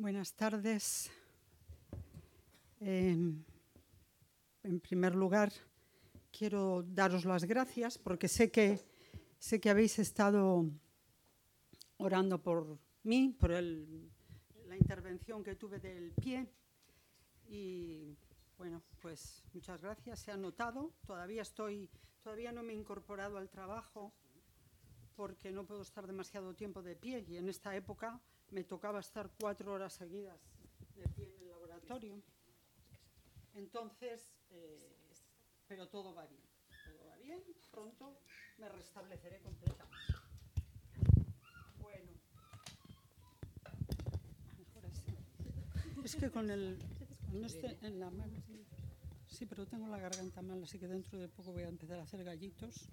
Buenas tardes. En primer lugar, quiero daros las gracias porque sé que habéis estado orando por mí, por la intervención que tuve del pie. Y bueno, pues muchas gracias. Se ha notado. Todavía no me he incorporado al trabajo porque no puedo estar demasiado tiempo de pie, y en esta época me tocaba estar 4 horas seguidas de pie en el laboratorio. Entonces, pero todo va bien. Pronto me restableceré completamente. Bueno, mejor así. Es que con en la mano, sí, pero tengo la garganta mal, así que dentro de poco voy a empezar a hacer gallitos.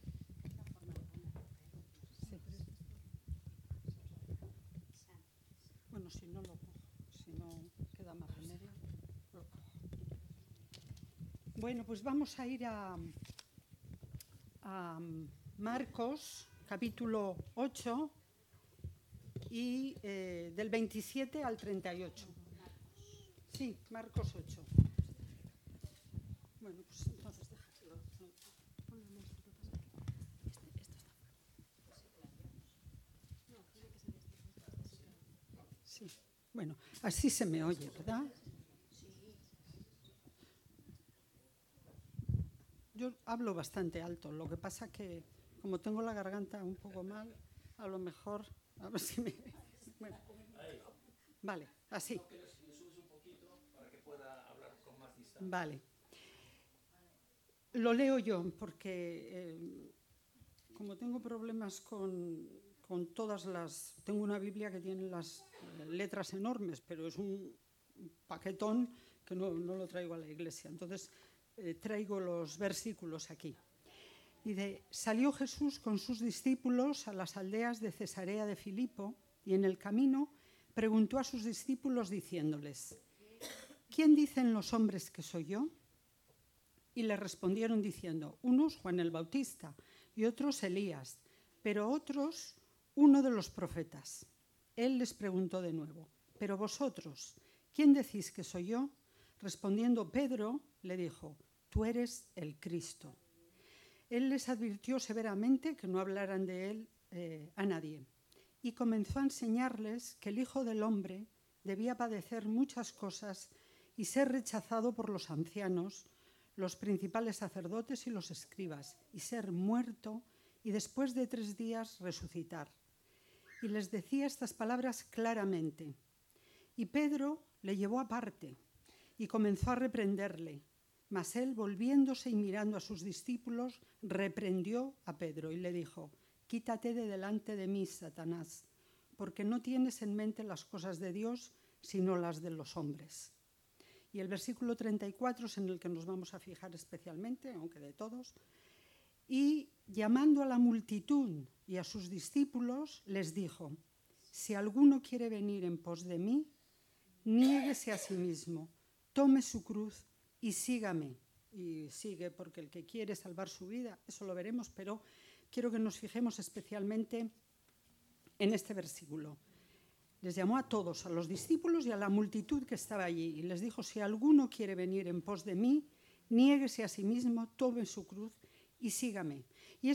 Bueno, si no lo cojo, si no queda más remedio, lo cojo. Bueno, pues vamos a ir a Marcos, capítulo 8, y del 27 al 38. Sí, Marcos 8. Bueno, pues entonces déjalo. Sí, bueno, así se me oye, ¿verdad? Yo hablo bastante alto, lo que pasa que como tengo la garganta un poco mal, a lo mejor, a ver si me... Bueno, vale, así. Vale. Lo leo yo porque como tengo problemas con todas las... Tengo una Biblia que tiene las letras enormes, pero es un paquetón que no lo traigo a la iglesia. Entonces traigo los versículos aquí. Dice: salió Jesús con sus discípulos a las aldeas de Cesarea de Filipo, y en el camino preguntó a sus discípulos diciéndoles: ¿quién dicen los hombres que soy yo? Y le respondieron diciendo: unos Juan el Bautista, y otros Elías, pero otros uno de los profetas. Él les preguntó de nuevo: ¿pero vosotros, quién decís que soy yo? Respondiendo Pedro, le dijo: tú eres el Cristo. Él les advirtió severamente que no hablaran de él a nadie, y comenzó a enseñarles que el Hijo del Hombre debía padecer muchas cosas y ser rechazado por los ancianos, los principales sacerdotes y los escribas, y ser muerto, y después de 3 días resucitar. Y les decía estas palabras claramente. Y Pedro le llevó aparte y comenzó a reprenderle. Mas él, volviéndose y mirando a sus discípulos, reprendió a Pedro y le dijo: quítate de delante de mí, Satanás, porque no tienes en mente las cosas de Dios, sino las de los hombres. Y el versículo 34 es en el que nos vamos a fijar especialmente, aunque de todos. Y llamando a la multitud y a sus discípulos, les dijo: si alguno quiere venir en pos de mí, niéguese a sí mismo, tome su cruz y sígame. Y sigue, porque el que quiere salvar su vida, eso lo veremos, pero quiero que nos fijemos especialmente en este versículo. Les llamó a todos, a los discípulos y a la multitud que estaba allí, y les dijo: si alguno quiere venir en pos de mí, niéguese a sí mismo, tome su cruz y sígame. Y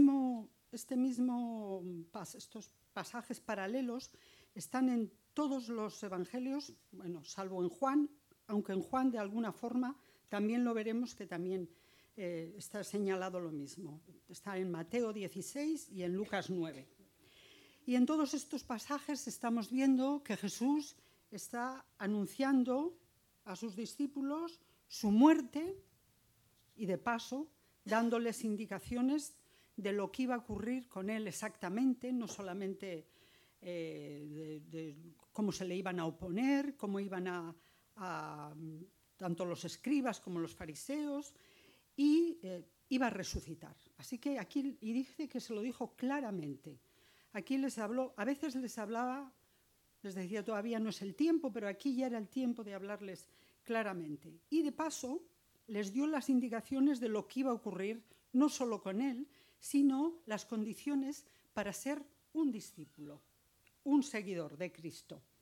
estos pasajes paralelos están en todos los evangelios, bueno, salvo en Juan, aunque en Juan de alguna forma también lo veremos que también está señalado lo mismo. Está en Mateo 16 y en Lucas 9. Y en todos estos pasajes estamos viendo que Jesús está anunciando a sus discípulos su muerte y, de paso, dándoles indicaciones de lo que iba a ocurrir con él exactamente, no solamente de cómo se le iban a oponer, cómo iban a tanto los escribas como los fariseos, y iba a resucitar. Así que aquí, y dice que se lo dijo claramente. Aquí les habló, a veces les hablaba, les decía todavía no es el tiempo, pero aquí ya era el tiempo de hablarles claramente. Y de paso les dio las indicaciones de lo que iba a ocurrir, no solo con él, sino las condiciones para ser un discípulo, un seguidor de Cristo.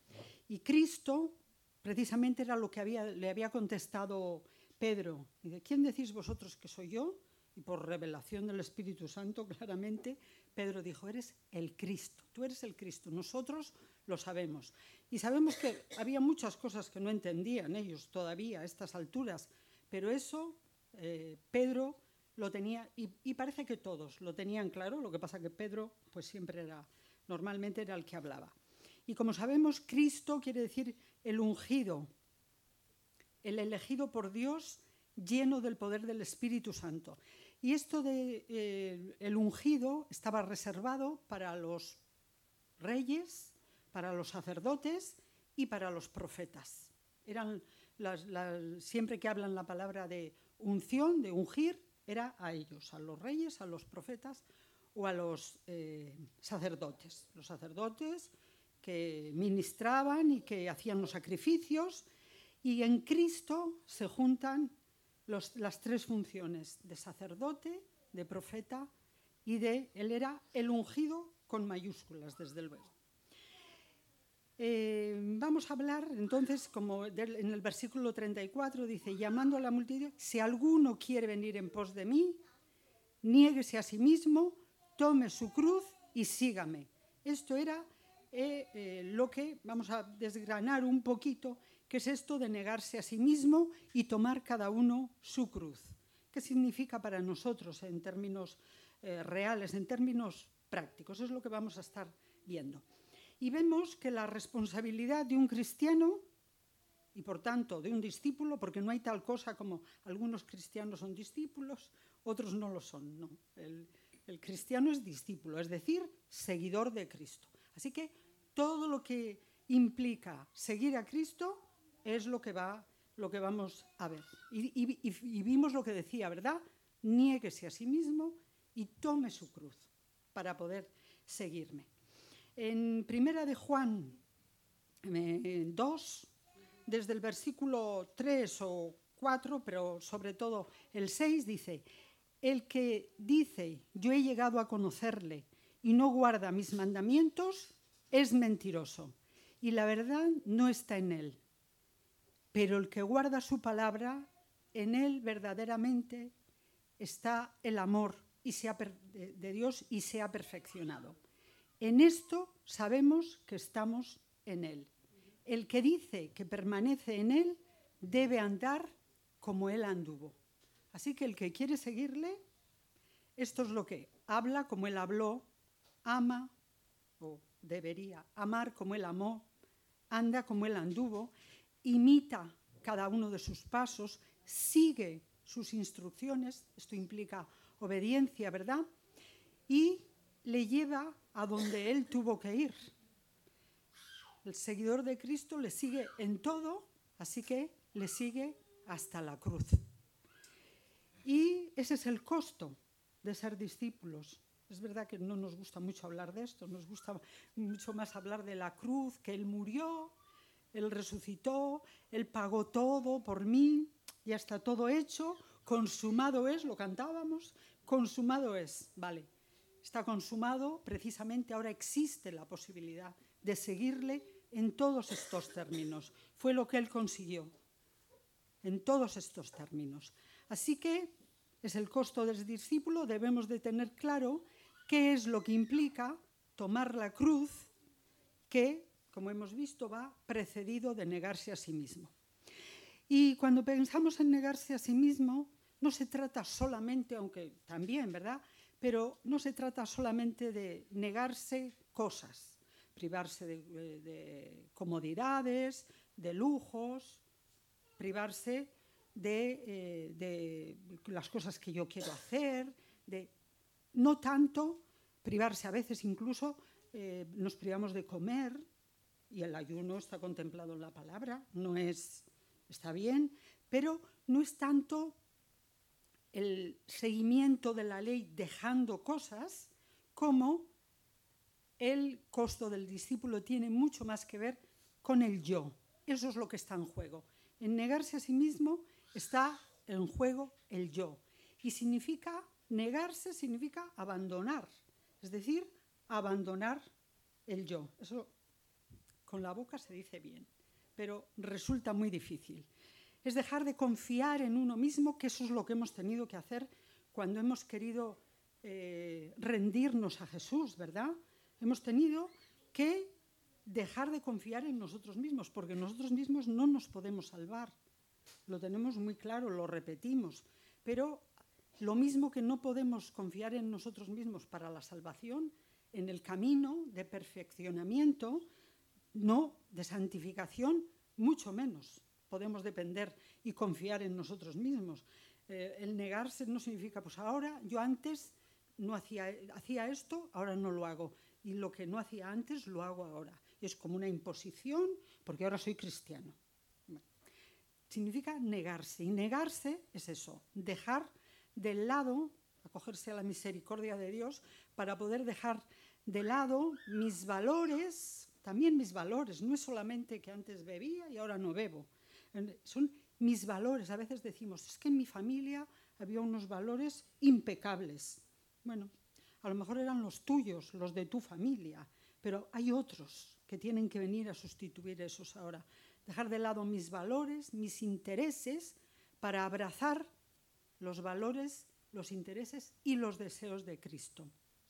Y Cristo, precisamente, era lo que le había contestado Pedro. Dice, ¿quién decís vosotros que soy yo? Y por revelación del Espíritu Santo, claramente, Pedro dijo, eres el Cristo, tú eres el Cristo, nosotros lo sabemos. Y sabemos que había muchas cosas que no entendían ellos todavía a estas alturas, pero eso Pedro lo tenía, y parece que todos lo tenían claro, lo que pasa que Pedro pues normalmente era el que hablaba. Y como sabemos, Cristo quiere decir el ungido, el elegido por Dios, lleno del poder del Espíritu Santo. Y esto de el ungido estaba reservado para los reyes, para los sacerdotes y para los profetas. Eran siempre que hablan la palabra de unción, de ungir, era a ellos, a los reyes, a los profetas o a los sacerdotes. Los sacerdotes que ministraban y que hacían los sacrificios, y en Cristo se juntan las tres funciones de sacerdote, de profeta y él era el ungido con mayúsculas, desde luego. Vamos a hablar entonces, como en el versículo 34 dice, llamando a la multitud, si alguno quiere venir en pos de mí, niéguese a sí mismo, tome su cruz y sígame. Esto era lo que vamos a desgranar un poquito, que es esto de negarse a sí mismo y tomar cada uno su cruz. ¿Qué significa para nosotros en términos reales, en términos prácticos? Es lo que vamos a estar viendo. Y vemos que la responsabilidad de un cristiano, y por tanto de un discípulo, porque no hay tal cosa como algunos cristianos son discípulos, otros no lo son, no. El cristiano es discípulo, es decir, seguidor de Cristo. Así que todo lo que implica seguir a Cristo es lo que vamos a ver. Y vimos lo que decía, ¿verdad? Niéguese a sí mismo y tome su cruz para poder seguirme. En Primera de Juan 2, desde el versículo 3 o 4, pero sobre todo el 6, dice, el que dice, yo he llegado a conocerle y no guarda mis mandamientos, es mentiroso, y la verdad no está en él. Pero el que guarda su palabra, en él verdaderamente está el amor de Dios y se ha perfeccionado. En esto sabemos que estamos en él. El que dice que permanece en él debe andar como él anduvo. Así que el que quiere seguirle, esto es lo que habla como él habló, ama o debería amar como él amó, anda como él anduvo, imita cada uno de sus pasos, sigue sus instrucciones, esto implica obediencia, ¿verdad? Y le lleva a donde él tuvo que ir. El seguidor de Cristo le sigue en todo, así que le sigue hasta la cruz. Y ese es el costo de ser discípulos. Es verdad que no nos gusta mucho hablar de esto, nos gusta mucho más hablar de la cruz, que él murió, él resucitó, él pagó todo por mí, ya está todo hecho, consumado es, lo cantábamos, consumado es, vale. Está consumado, precisamente ahora existe la posibilidad de seguirle en todos estos términos. Fue lo que él consiguió, en todos estos términos. Así que es el costo del discípulo, debemos de tener claro qué es lo que implica tomar la cruz, que, como hemos visto, va precedido de negarse a sí mismo. Y cuando pensamos en negarse a sí mismo, no se trata solamente, aunque también, ¿verdad?, pero no se trata solamente de negarse cosas, privarse de comodidades, de lujos, privarse de las cosas que yo quiero hacer, no tanto privarse, a veces incluso nos privamos de comer, y el ayuno está contemplado en la palabra, está bien, pero no es tanto el seguimiento de la ley dejando cosas, como el costo del discípulo tiene mucho más que ver con el yo. Eso es lo que está en juego. En negarse a sí mismo está en juego el yo. Y negarse significa abandonar, es decir, abandonar el yo. Eso con la boca se dice bien, pero resulta muy difícil. Es dejar de confiar en uno mismo, que eso es lo que hemos tenido que hacer cuando hemos querido rendirnos a Jesús, ¿verdad? Hemos tenido que dejar de confiar en nosotros mismos, porque nosotros mismos no nos podemos salvar. Lo tenemos muy claro, lo repetimos, pero lo mismo que no podemos confiar en nosotros mismos para la salvación, en el camino de perfeccionamiento, no de santificación, mucho menos podemos depender y confiar en nosotros mismos. El negarse no significa, pues ahora yo antes no hacía esto, ahora no lo hago, y lo que no hacía antes lo hago ahora. Es como una imposición porque ahora soy cristiano. Bueno, significa negarse, y negarse es eso, dejar de lado, acogerse a la misericordia de Dios para poder dejar de lado mis valores, también mis valores, no es solamente que antes bebía y ahora no bebo, son mis valores. A veces decimos, es que en mi familia había unos valores impecables. Bueno, a lo mejor eran los tuyos, los de tu familia, pero hay otros que tienen que venir a sustituir esos ahora. Dejar de lado mis valores, mis intereses, para abrazar los valores, los intereses y los deseos de Cristo.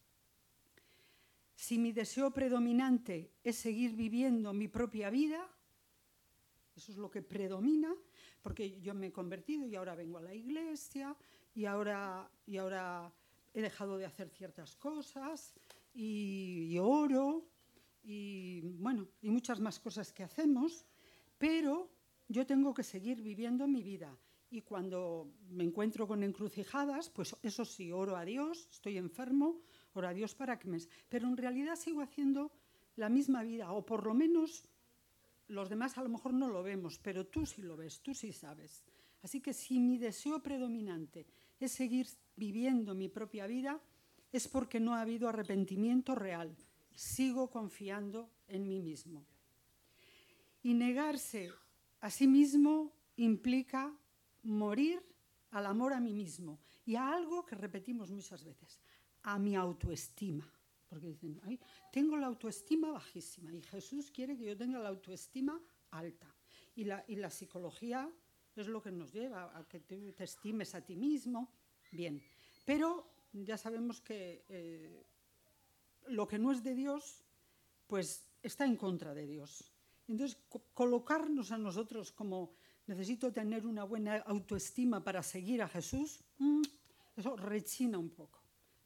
Si mi deseo predominante es seguir viviendo mi propia vida, eso es lo que predomina, porque yo me he convertido y ahora vengo a la iglesia y ahora he dejado de hacer ciertas cosas y oro y bueno, y muchas más cosas que hacemos, pero yo tengo que seguir viviendo mi vida. Y cuando me encuentro con encrucijadas, pues eso sí, oro a Dios, estoy enfermo, oro a Dios para que me... Pero en realidad sigo haciendo la misma vida, o por lo menos los demás a lo mejor no lo vemos, pero tú sí lo ves, tú sí sabes. Así que si mi deseo predominante es seguir viviendo mi propia vida, es porque no ha habido arrepentimiento real. Sigo confiando en mí mismo. Y negarse a sí mismo implica morir al amor a mí mismo y a algo que repetimos muchas veces, a mi autoestima. Porque dicen, ay, tengo la autoestima bajísima y Jesús quiere que yo tenga la autoestima alta. Y la psicología es lo que nos lleva a que te estimes a ti mismo. Bien, pero ya sabemos que lo que no es de Dios, pues está en contra de Dios. Entonces, colocarnos a nosotros como necesito tener una buena autoestima para seguir a Jesús, eso rechina un poco,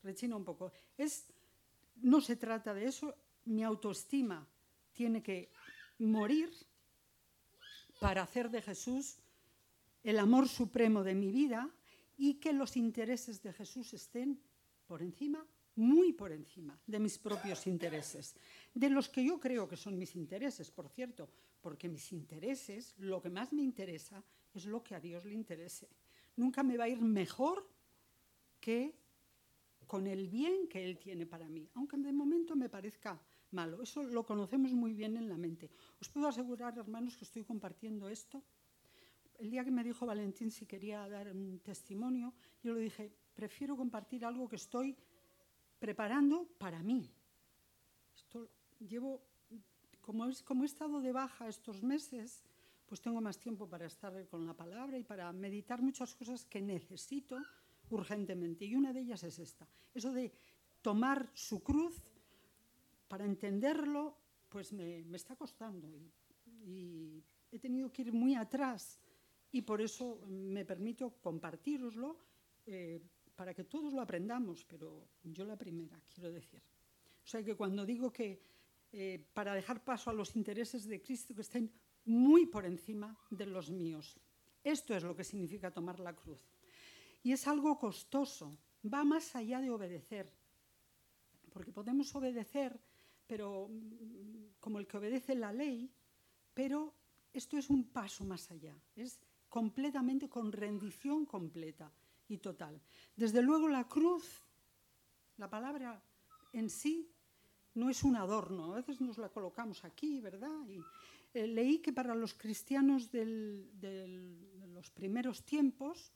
no se trata de eso. Mi autoestima tiene que morir para hacer de Jesús el amor supremo de mi vida y que los intereses de Jesús estén por encima, muy por encima de mis propios intereses, de los que yo creo que son mis intereses, por cierto, porque mis intereses, lo que más me interesa es lo que a Dios le interese. Nunca me va a ir mejor que con el bien que Él tiene para mí, aunque de momento me parezca malo. Eso lo conocemos muy bien en la mente. Os puedo asegurar, hermanos, que estoy compartiendo esto. El día que me dijo Valentín si quería dar un testimonio, yo le dije, prefiero compartir algo que estoy preparando para mí. Esto llevo, como he estado de baja estos meses, pues tengo más tiempo para estar con la palabra y para meditar muchas cosas que necesito urgentemente, y una de ellas es esta, eso de tomar su cruz. Para entenderlo, pues me está costando y he tenido que ir muy atrás y por eso me permito compartiroslo para que todos lo aprendamos, pero yo la primera, quiero decir. O sea que cuando digo que para dejar paso a los intereses de Cristo que estén muy por encima de los míos, esto es lo que significa tomar la cruz. Y es algo costoso, va más allá de obedecer, porque podemos obedecer, pero como el que obedece la ley, pero esto es un paso más allá, es completamente con rendición completa y total. Desde luego la cruz, la palabra en sí, no es un adorno, a veces nos la colocamos aquí, ¿verdad? Y leí que para los cristianos de los primeros tiempos,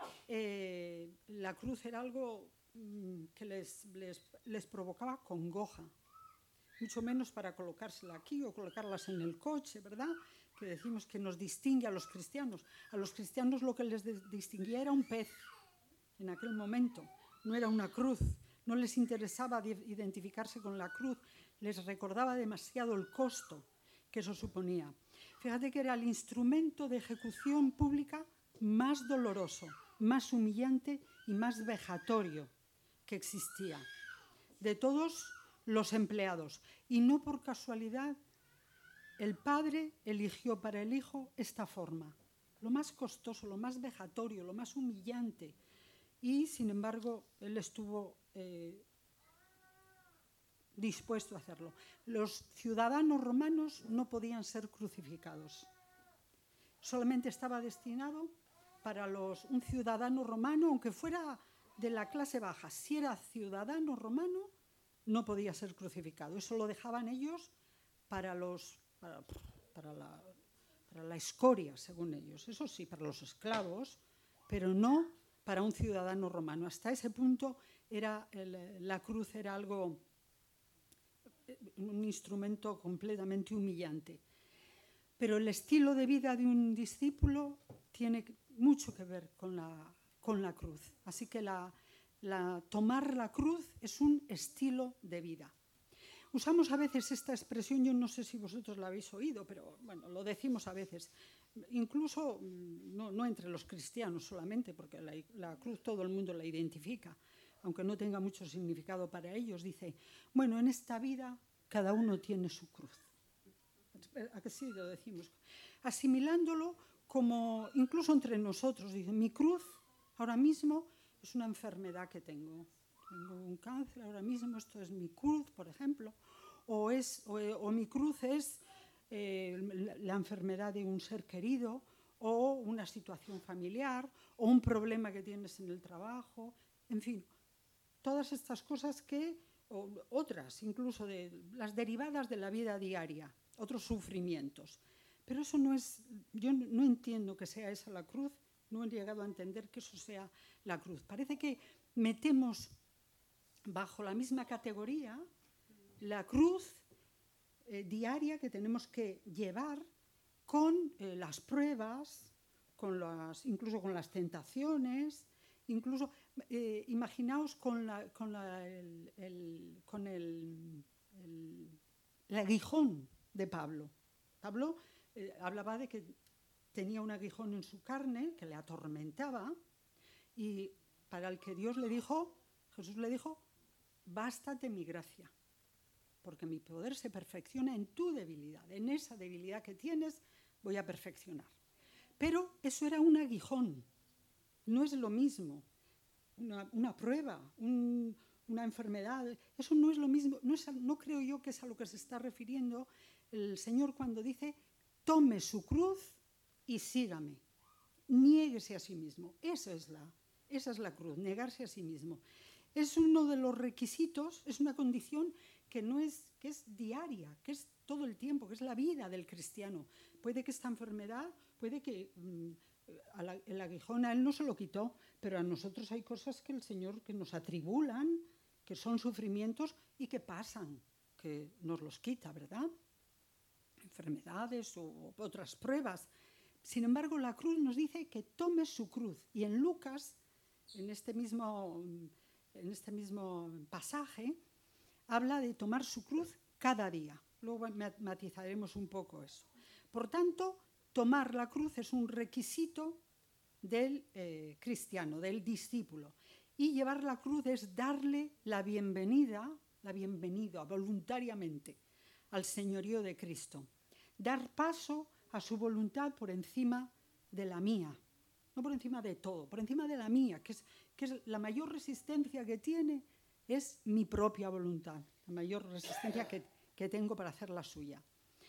la cruz era algo que les provocaba congoja. mucho menos para colocársela aquí o colocarlas en el coche, ¿verdad? Que decimos que nos distingue a los cristianos. A los cristianos lo que les distinguía era un pez en aquel momento, no era una cruz. No les interesaba identificarse con la cruz, les recordaba demasiado el costo que eso suponía. Fíjate que era el instrumento de ejecución pública más doloroso, más humillante y más vejatorio que existía de todos los empleados. Y no por casualidad, el padre eligió para el hijo esta forma, lo más costoso, lo más vejatorio, lo más humillante. Y, sin embargo, él estuvo dispuesto a hacerlo. Los ciudadanos romanos no podían ser crucificados. Solamente estaba destinado para un ciudadano romano, aunque fuera de la clase baja. Si era ciudadano romano, no podía ser crucificado. Eso lo dejaban ellos para la escoria, según ellos. Eso sí, para los esclavos, pero no para un ciudadano romano. Hasta ese punto la cruz era un instrumento completamente humillante. Pero el estilo de vida de un discípulo tiene mucho que ver con la cruz. Así que tomar la cruz es un estilo de vida. Usamos a veces esta expresión, yo no sé si vosotros la habéis oído, pero bueno, lo decimos a veces, incluso no entre los cristianos solamente, porque la cruz todo el mundo la identifica, aunque no tenga mucho significado para ellos. Dice, bueno, en esta vida cada uno tiene su cruz. ¿A que sí lo decimos? Asimilándolo como, incluso entre nosotros, dice, mi cruz ahora mismo es una enfermedad que tengo. Tengo un cáncer ahora mismo, esto es mi cruz, por ejemplo, o mi cruz es la enfermedad de un ser querido, o una situación familiar, o un problema que tienes en el trabajo, en fin, todas estas cosas o otras, incluso las derivadas de la vida diaria, otros sufrimientos. Pero eso no es, yo no entiendo que sea esa la cruz, no he llegado a entender que eso sea la cruz. Parece que metemos bajo la misma categoría la cruz diaria que tenemos que llevar con las pruebas, incluso con las tentaciones, incluso imaginaos con el aguijón de Pablo. Pablo hablaba de que tenía un aguijón en su carne que le atormentaba, y para el que Jesús le dijo, bástate mi gracia, porque mi poder se perfecciona en tu debilidad. En esa debilidad que tienes voy a perfeccionar. Pero eso era un aguijón, no es lo mismo. Una prueba, una enfermedad, eso no es lo mismo. No creo yo que es a lo que se está refiriendo el Señor cuando dice, tome su cruz y sígame. Niéguese a sí mismo. Esa es la cruz, negarse a sí mismo. Es uno de los requisitos, es una condición que es diaria, que es todo el tiempo, que es la vida del cristiano. Puede que esta enfermedad, puede que el aguijón a él no se lo quitó, pero a nosotros hay cosas que el Señor que nos atribulan, que son sufrimientos y que pasan, que nos los quita, ¿verdad? Enfermedades o otras pruebas. Sin embargo, la cruz nos dice que tome su cruz. Y en Lucas, en este mismo pasaje, habla de tomar su cruz cada día. Luego matizaremos un poco eso. Por tanto, tomar la cruz es un requisito del cristiano, del discípulo. Y llevar la cruz es darle la bienvenida voluntariamente al señorío de Cristo. Dar paso a su voluntad por encima de la mía. No por encima de todo, por encima de la mía, que es la mayor resistencia que tiene, es mi propia voluntad, la mayor resistencia que tengo para hacer la suya.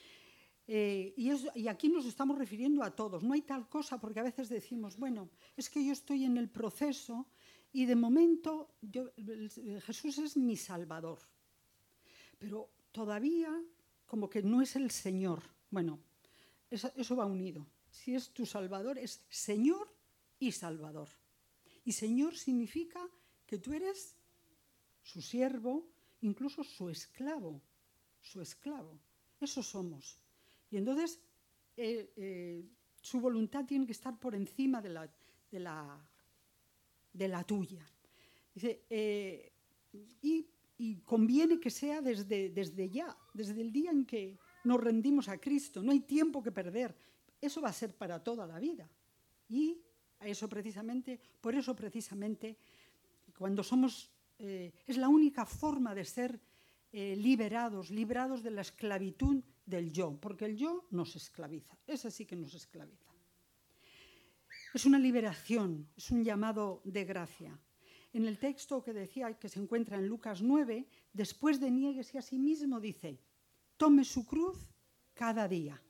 Y aquí nos estamos refiriendo a todos. No hay tal cosa, porque a veces decimos, bueno, es que yo estoy en el proceso y de momento Jesús es mi Salvador, pero todavía como que no es el Señor. Bueno, eso va unido. Si es tu Salvador, es Señor y Salvador. Y Señor significa que tú eres su siervo, incluso su esclavo. su esclavo. Eso somos. Y entonces su voluntad tiene que estar por encima de la tuya. Dice, y conviene que sea desde ya, desde el día en que nos rendimos a Cristo. No hay tiempo que perder. Eso va a ser para toda la vida. Y por eso precisamente, cuando somos, es la única forma de ser librados de la esclavitud del yo, porque el yo nos esclaviza, ese sí que nos esclaviza. Es una liberación, es un llamado de gracia. En el texto que decía, que se encuentra en Lucas 9, después de niéguese a sí mismo, dice, tome su cruz cada día.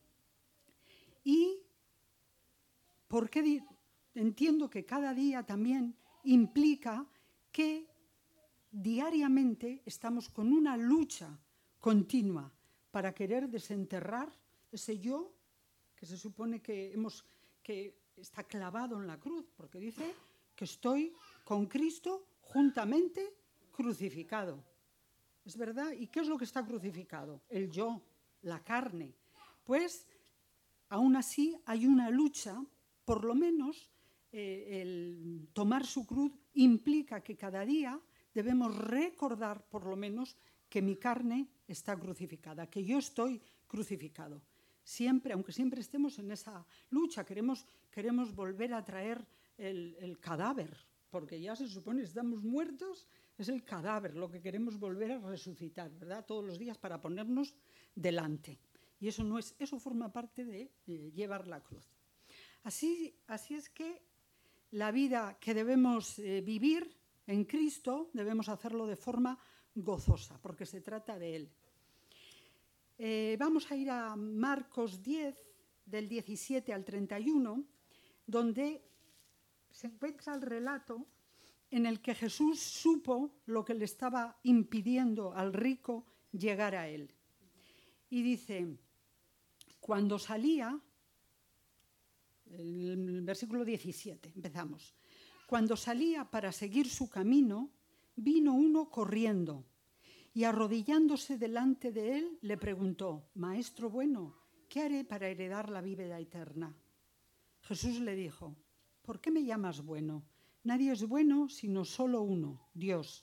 Y porque entiendo que cada día también implica que diariamente estamos con una lucha continua para querer desenterrar ese yo que se supone que está clavado en la cruz, porque dice que estoy con Cristo juntamente crucificado. ¿Es verdad? ¿Y qué es lo que está crucificado? El yo, la carne. Pues aún así hay una lucha, por lo menos el tomar su cruz implica que cada día debemos recordar por lo menos que mi carne está crucificada, que yo estoy crucificado. Siempre, aunque siempre estemos en esa lucha, queremos volver a traer el cadáver, porque ya se supone que estamos muertos, es el cadáver, lo que queremos volver a resucitar, ¿verdad? Todos los días para ponernos delante. Y eso forma parte de llevar la cruz. Así es que la vida que debemos vivir en Cristo debemos hacerlo de forma gozosa, porque se trata de Él. Vamos a ir a Marcos 10, del 17 al 31, donde se encuentra el relato en el que Jesús supo lo que le estaba impidiendo al rico llegar a Él. Y dice, cuando salía, el versículo 17, empezamos. Cuando salía para seguir su camino, vino uno corriendo y arrodillándose delante de él le preguntó, Maestro bueno, ¿qué haré para heredar la vida eterna? Jesús le dijo, ¿por qué me llamas bueno? Nadie es bueno sino solo uno, Dios.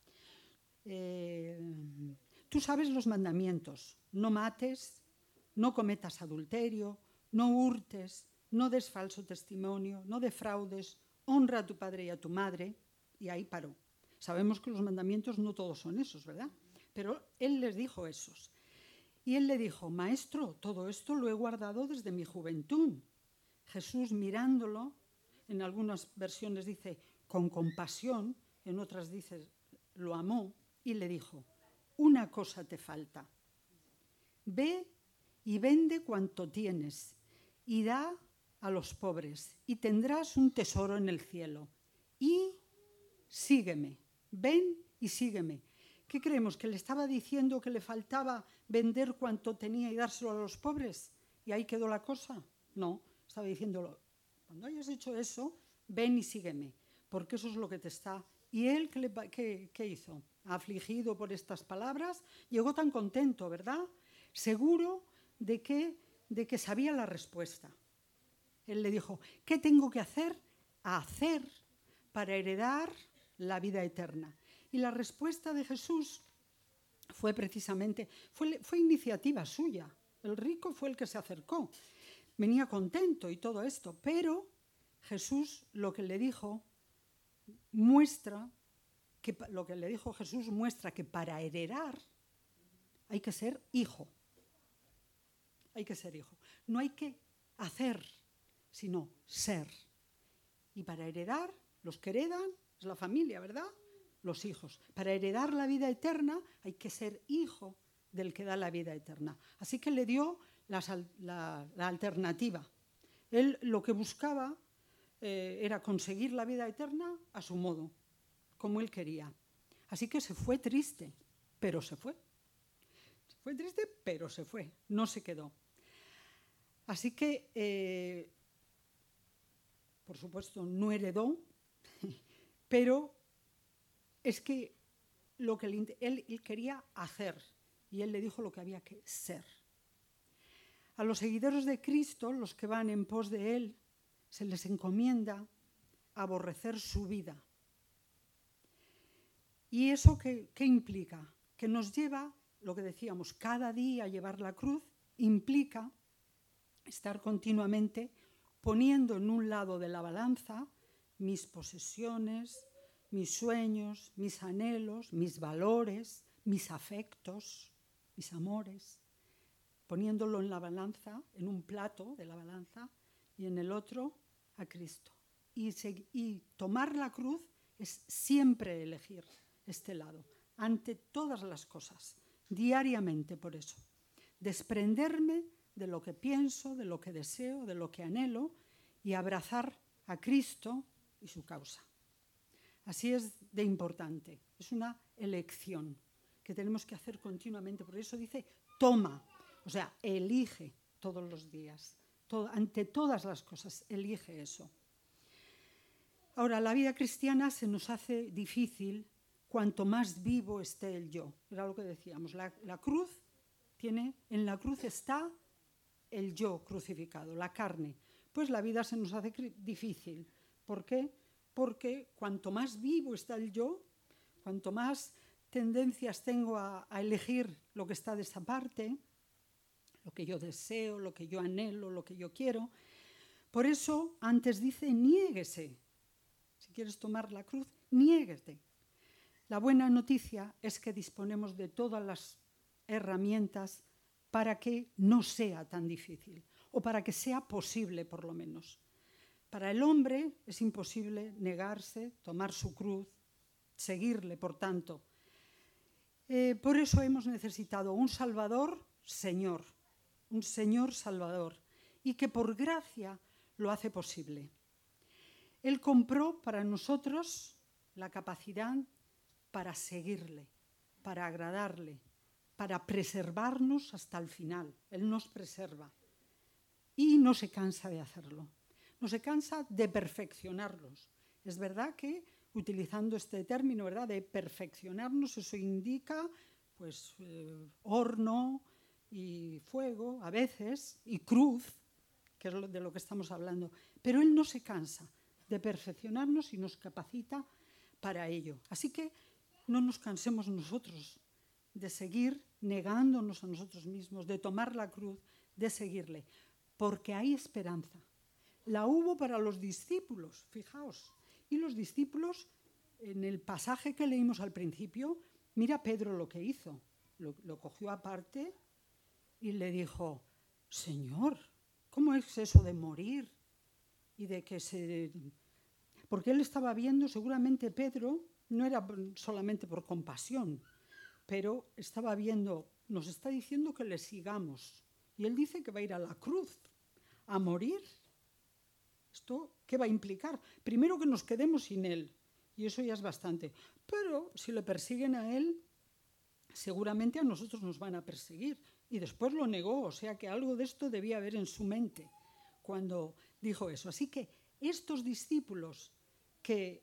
Tú sabes los mandamientos, no mates, no cometas adulterio, no hurtes, no des falso testimonio, no defraudes, honra a tu padre y a tu madre, y ahí paró. Sabemos que los mandamientos no todos son esos, ¿verdad? Pero él les dijo esos. Y él le dijo, Maestro, todo esto lo he guardado desde mi juventud. Jesús mirándolo, en algunas versiones dice con compasión, en otras dice lo amó, y le dijo, una cosa te falta. Ve y vende cuanto tienes y da a los pobres y tendrás un tesoro en el cielo. Y sígueme, ven y sígueme. ¿Qué creemos? ¿Que le estaba diciendo que le faltaba vender cuanto tenía y dárselo a los pobres? ¿Y ahí quedó la cosa? No, estaba diciéndolo, cuando hayas hecho eso, ven y sígueme, porque eso es lo que te está... ¿Y él qué hizo? Afligido por estas palabras, llegó tan contento, ¿verdad? Seguro de que sabía la respuesta. Él le dijo, ¿qué tengo que hacer? Hacer para heredar la vida eterna. Y la respuesta de Jesús fue precisamente, fue iniciativa suya. El rico fue el que se acercó. Venía contento y todo esto, pero Jesús lo que le dijo muestra que para heredar hay que ser hijo. Hay que ser hijo. No hay que hacer, sino ser. Y para heredar, los que heredan es la familia, ¿verdad? Los hijos. Para heredar la vida eterna hay que ser hijo del que da la vida eterna. Así que le dio la alternativa. Él lo que buscaba era conseguir la vida eterna a su modo, como él quería. Así que se fue triste, pero se fue. Se fue triste, pero se fue. No se quedó. Así que, por supuesto, no heredó, pero es que lo que él quería hacer y él le dijo lo que había que ser. A los seguidores de Cristo, los que van en pos de él, se les encomienda aborrecer su vida. ¿Y eso qué implica? Que nos lleva, lo que decíamos, cada día a llevar la cruz, implica estar continuamente poniendo en un lado de la balanza mis posesiones, mis sueños, mis anhelos, mis valores, mis afectos, mis amores, poniéndolo en la balanza, en un plato de la balanza, y en el otro a Cristo. Y tomar la cruz es siempre elegir este lado, ante todas las cosas, diariamente por eso. Desprenderme de lo que pienso, de lo que deseo, de lo que anhelo, y abrazar a Cristo y su causa. Así es de importante, es una elección que tenemos que hacer continuamente. Por eso dice, toma, o sea, elige todos los días, ante todas las cosas, elige eso. Ahora, la vida cristiana se nos hace difícil cuanto más vivo esté el yo. Era lo que decíamos, la cruz tiene, en la cruz está el yo crucificado, la carne. Pues la vida se nos hace difícil. ¿Por qué? Porque cuanto más vivo está el yo, cuanto más tendencias tengo a elegir lo que está de esa parte, lo que yo deseo, lo que yo anhelo, lo que yo quiero. Por eso antes dice, niéguese. Si quieres tomar la cruz, niéguete. La buena noticia es que disponemos de todas las herramientas para que no sea tan difícil, o para que sea posible por lo menos. Para el hombre es imposible negarse, tomar su cruz, seguirle, por tanto. Por eso hemos necesitado un Salvador, Señor, un Señor Salvador, y que por gracia lo hace posible. Él compró para nosotros la capacidad para seguirle, para agradarle, para preservarnos hasta el final. Él nos preserva y no se cansa de hacerlo. No se cansa de perfeccionarnos. Es verdad que, utilizando este término, ¿verdad?, de perfeccionarnos, eso indica pues, horno y fuego, a veces, y cruz, que es de lo que estamos hablando. Pero Él no se cansa de perfeccionarnos y nos capacita para ello. Así que no nos cansemos nosotros de seguir negándonos a nosotros mismos, de tomar la cruz, de seguirle, porque hay esperanza. La hubo para los discípulos, fijaos. Y los discípulos, en el pasaje que leímos al principio, mira Pedro lo que hizo. Lo cogió aparte y le dijo, Señor, ¿cómo es eso de morir? Y de que se... Porque él estaba viendo, seguramente Pedro, no era solamente por compasión, pero estaba viendo, nos está diciendo que le sigamos. Y él dice que va a ir a la cruz, a morir. ¿Esto qué va a implicar? Primero que nos quedemos sin él, y eso ya es bastante. Pero si le persiguen a él, seguramente a nosotros nos van a perseguir. Y después lo negó, o sea que algo de esto debía haber en su mente cuando dijo eso. Así que estos discípulos que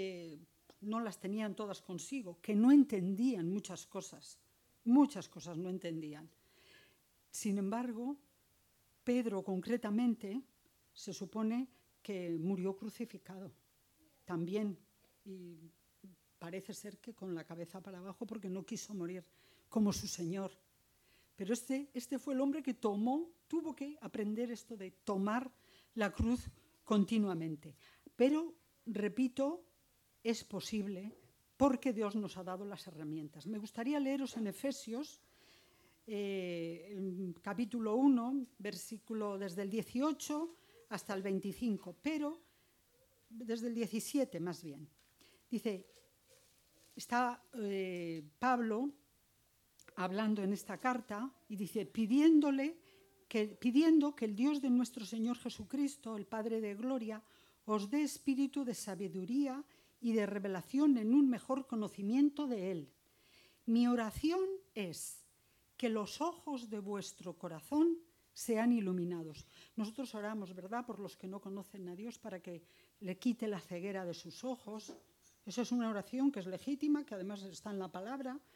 no las tenían todas consigo, que no entendían muchas cosas no entendían. Sin embargo, Pedro concretamente se supone que murió crucificado también, y parece ser que con la cabeza para abajo porque no quiso morir como su Señor. Pero este fue el hombre que tuvo que aprender esto de tomar la cruz continuamente. Pero, repito, es posible porque Dios nos ha dado las herramientas. Me gustaría leeros en Efesios, capítulo 1, versículo desde el 18 hasta el 25, pero desde el 17 más bien. Dice, está Pablo hablando en esta carta y dice, pidiendo que el Dios de nuestro Señor Jesucristo, el Padre de Gloria, os dé espíritu de sabiduría y de revelación en un mejor conocimiento de Él. Mi oración es que los ojos de vuestro corazón sean iluminados. Nosotros oramos, ¿verdad?, por los que no conocen a Dios para que le quite la ceguera de sus ojos. Eso es una oración que es legítima, que además está en la palabra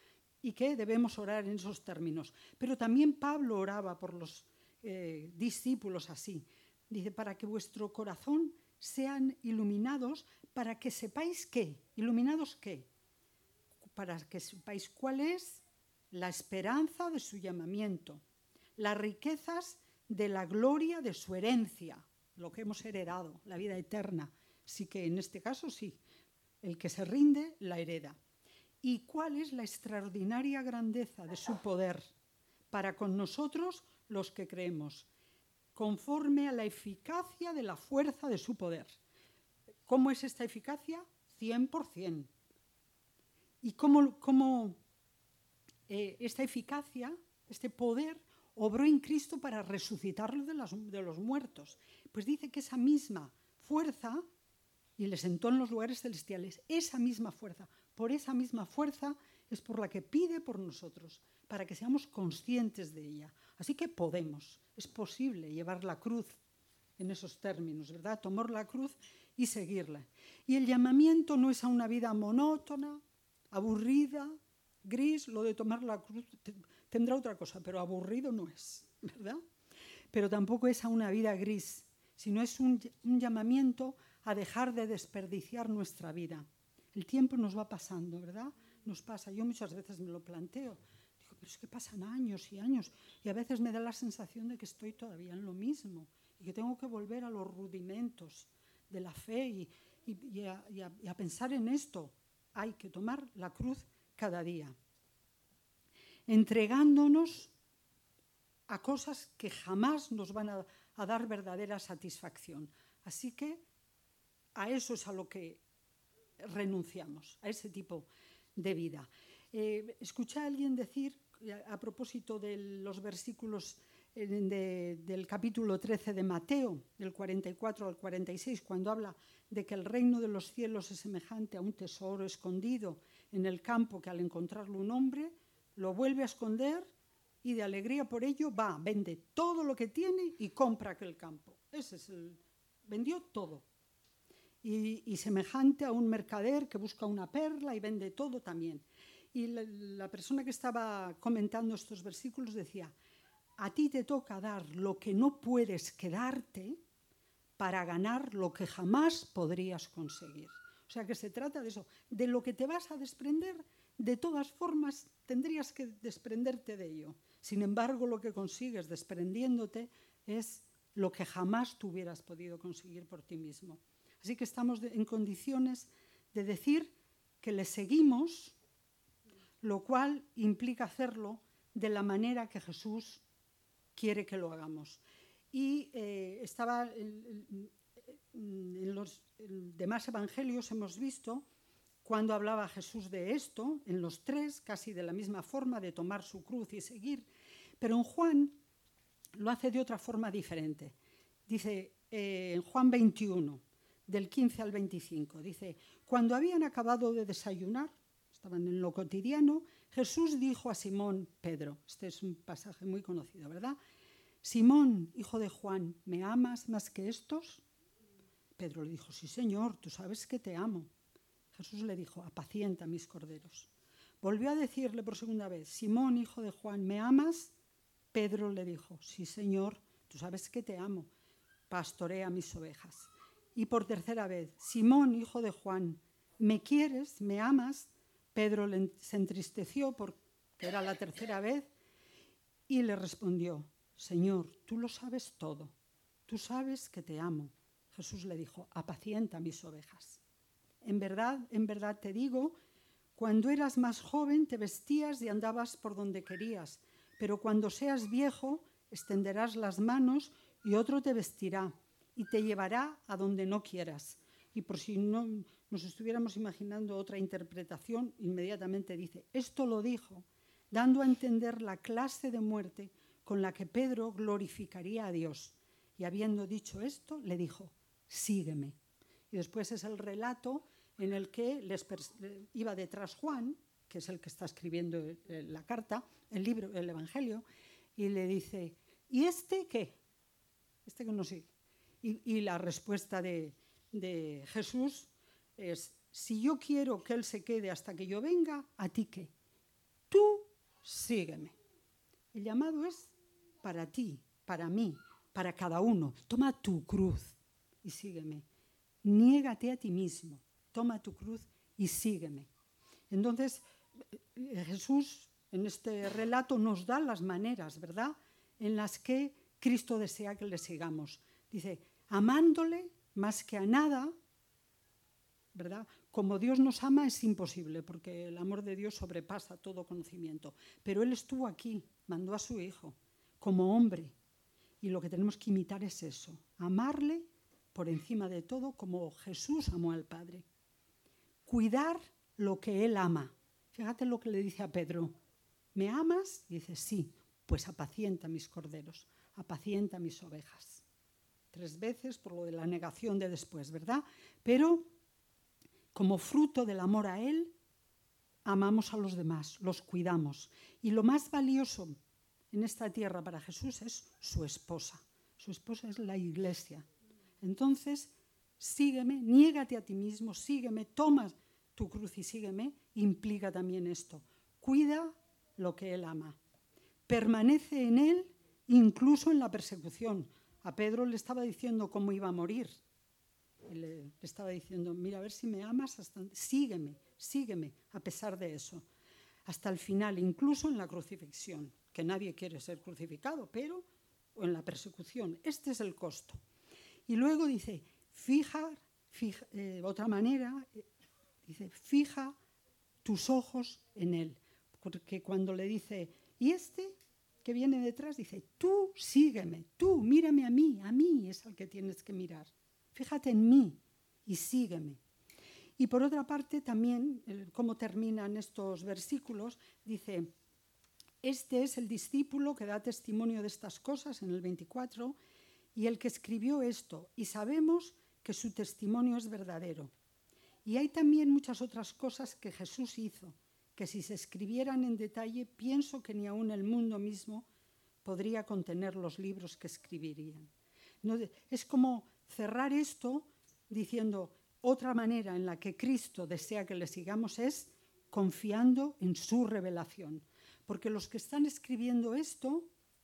y que debemos orar en esos términos. Pero también Pablo oraba por los discípulos así. Dice, para que vuestro corazón sean iluminados, para que sepáis qué. ¿Iluminados qué? Para que sepáis cuál es la esperanza de su llamamiento, las riquezas de la gloria de su herencia, lo que hemos heredado, la vida eterna. Así que en este caso sí, el que se rinde la hereda. ¿Y cuál es la extraordinaria grandeza de su poder para con nosotros los que creemos? Conforme a la eficacia de la fuerza de su poder. ¿Cómo es esta eficacia? 100%. ¿Y cómo esta eficacia, este poder, obró en Cristo para resucitarlo de los muertos? Pues dice que esa misma fuerza, y le sentó en los lugares celestiales, esa misma fuerza, por esa misma fuerza es por la que pide por nosotros, para que seamos conscientes de ella. Así que podemos, es posible llevar la cruz en esos términos, ¿verdad? Tomar la cruz y seguirla. Y el llamamiento no es a una vida monótona, aburrida, gris. Lo de tomar la cruz tendrá otra cosa, pero aburrido no es, ¿verdad? Pero tampoco es a una vida gris, sino es un llamamiento a dejar de desperdiciar nuestra vida. El tiempo nos va pasando, ¿verdad? Nos pasa. Yo muchas veces me lo planteo. Digo, pero es que pasan años y años y a veces me da la sensación de que estoy todavía en lo mismo y que tengo que volver a los rudimentos de la fe y a pensar en esto. Hay que tomar la cruz cada día, entregándonos a cosas que jamás nos van a dar verdadera satisfacción. Así que a eso es a lo que renunciamos, a ese tipo de vida. Escuché a alguien decir, a propósito de los versículos del capítulo 13 de Mateo, del 44 al 46, cuando habla de que el reino de los cielos es semejante a un tesoro escondido en el campo, que al encontrarlo un hombre lo vuelve a esconder y de alegría por ello va, vende todo lo que tiene y compra aquel campo. Vendió todo. Y semejante a un mercader que busca una perla y vende todo también. Y la persona que estaba comentando estos versículos decía, a ti te toca dar lo que no puedes quedarte para ganar lo que jamás podrías conseguir. O sea que se trata de eso, de lo que te vas a desprender, de todas formas tendrías que desprenderte de ello. Sin embargo, lo que consigues desprendiéndote es lo que jamás tú hubieras podido conseguir por ti mismo. Así que estamos en condiciones de decir que le seguimos, lo cual implica hacerlo de la manera que Jesús quiere que lo hagamos. Y estaba en los demás evangelios hemos visto cuando hablaba Jesús de esto, en los tres, casi de la misma forma, de tomar su cruz y seguir. Pero en Juan lo hace de otra forma diferente. Dice en Juan 21, del 15 al 25, dice, cuando habían acabado de desayunar, estaban en lo cotidiano, Jesús dijo a Simón Pedro, este es un pasaje muy conocido, ¿verdad? Simón, hijo de Juan, ¿me amas más que estos? Pedro le dijo, sí, Señor, tú sabes que te amo. Jesús le dijo, apacienta mis corderos. Volvió a decirle por segunda vez, Simón, hijo de Juan, ¿me amas? Pedro le dijo, sí, Señor, tú sabes que te amo. Pastorea mis ovejas. Y por tercera vez, Simón, hijo de Juan, ¿me quieres? ¿Me amas? Pedro se entristeció porque era la tercera vez y le respondió, Señor, tú lo sabes todo, tú sabes que te amo. Jesús le dijo, apacienta mis ovejas. En verdad te digo, cuando eras más joven te vestías y andabas por donde querías, pero cuando seas viejo extenderás las manos y otro te vestirá y te llevará a donde no quieras. Y por si no nos estuviéramos imaginando otra interpretación, inmediatamente dice, esto lo dijo, dando a entender la clase de muerte con la que Pedro glorificaría a Dios. Y habiendo dicho esto, le dijo, sígueme. Y después es el relato en el que iba detrás Juan, que es el que está escribiendo la carta, el libro, el Evangelio, y le dice, ¿y este qué? Este que no sigue. Y la respuesta de Jesús es, si yo quiero que él se quede hasta que yo venga, ¿a ti qué? tú sígueme. El llamado es para ti, para mí, para cada uno. Toma tu cruz y sígueme. Niégate a ti mismo, toma tu cruz y sígueme. Entonces, Jesús en este relato nos da las maneras, ¿verdad?, en las que Cristo desea que le sigamos. Dice, amándole más que a nada, ¿verdad? Como Dios nos ama es imposible, porque el amor de Dios sobrepasa todo conocimiento. Pero Él estuvo aquí, mandó a su Hijo como hombre. Y lo que tenemos que imitar es eso, amarle por encima de todo como Jesús amó al Padre. Cuidar lo que Él ama. Fíjate lo que le dice a Pedro. ¿Me amas? Y dice, sí, pues apacienta mis corderos, apacienta mis ovejas. 3 veces por lo de la negación de después, ¿verdad? Pero como fruto del amor a Él, amamos a los demás, los cuidamos. Y lo más valioso en esta tierra para Jesús es su esposa. Su esposa es la Iglesia. Entonces, sígueme, niégate a ti mismo, sígueme, toma tu cruz y sígueme, implica también esto. Cuida lo que Él ama. Permanece en Él incluso en la persecución. A Pedro le estaba diciendo cómo iba a morir. Le estaba diciendo, mira, a ver si me amas, sígueme, sígueme, a pesar de eso. Hasta el final, incluso en la crucifixión, que nadie quiere ser crucificado, pero en la persecución. Este es el costo. Y luego dice, otra manera, dice, fija tus ojos en Él. Porque cuando le dice, y este que viene detrás, dice, tú sígueme, tú mírame a mí es al que tienes que mirar. Fíjate en mí y sígueme. Y por otra parte también, cómo terminan estos versículos, dice, este es el discípulo que da testimonio de estas cosas, en el 24, y el que escribió esto, y sabemos que su testimonio es verdadero. Y hay también muchas otras cosas que Jesús hizo, que si se escribieran en detalle, pienso que ni aún el mundo mismo podría contener los libros que escribirían. No, es como cerrar esto diciendo, otra manera en la que Cristo desea que le sigamos es confiando en su revelación. Porque los que están escribiendo esto,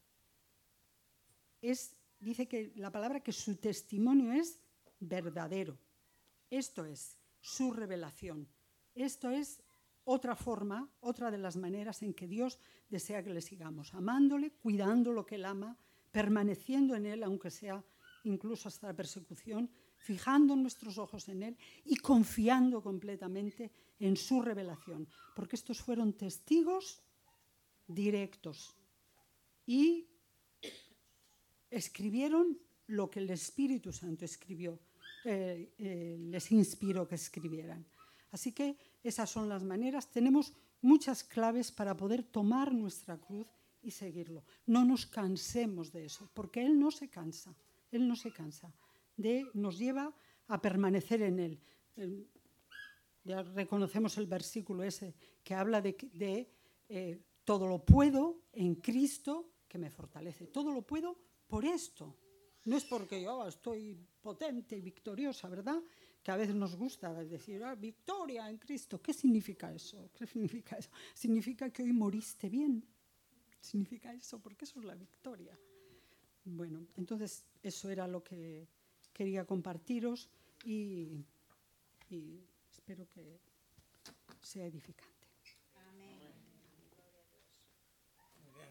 dice que la palabra que su testimonio es verdadero. Esto es su revelación. Esto es otra forma, otra de las maneras en que Dios desea que le sigamos, amándole, cuidando lo que Él ama, permaneciendo en Él, aunque sea incluso hasta la persecución, fijando nuestros ojos en Él y confiando completamente en su revelación, porque estos fueron testigos directos y escribieron lo que el Espíritu Santo escribió, les inspiró que escribieran. Así que esas son las maneras. Tenemos muchas claves para poder tomar nuestra cruz y seguirlo. No nos cansemos de eso, porque Él no se cansa. Él no se cansa. Nos lleva a permanecer en Él. Ya reconocemos el versículo ese que habla de todo lo puedo en Cristo que me fortalece. Todo lo puedo por esto. No es porque yo estoy potente y victoriosa, ¿verdad? Que a veces nos gusta decir, victoria en Cristo. ¿Qué significa eso? ¿Qué significa eso? Significa que hoy moriste bien. Significa eso, porque eso es la victoria. Bueno, entonces eso era lo que quería compartiros y espero que sea edificante.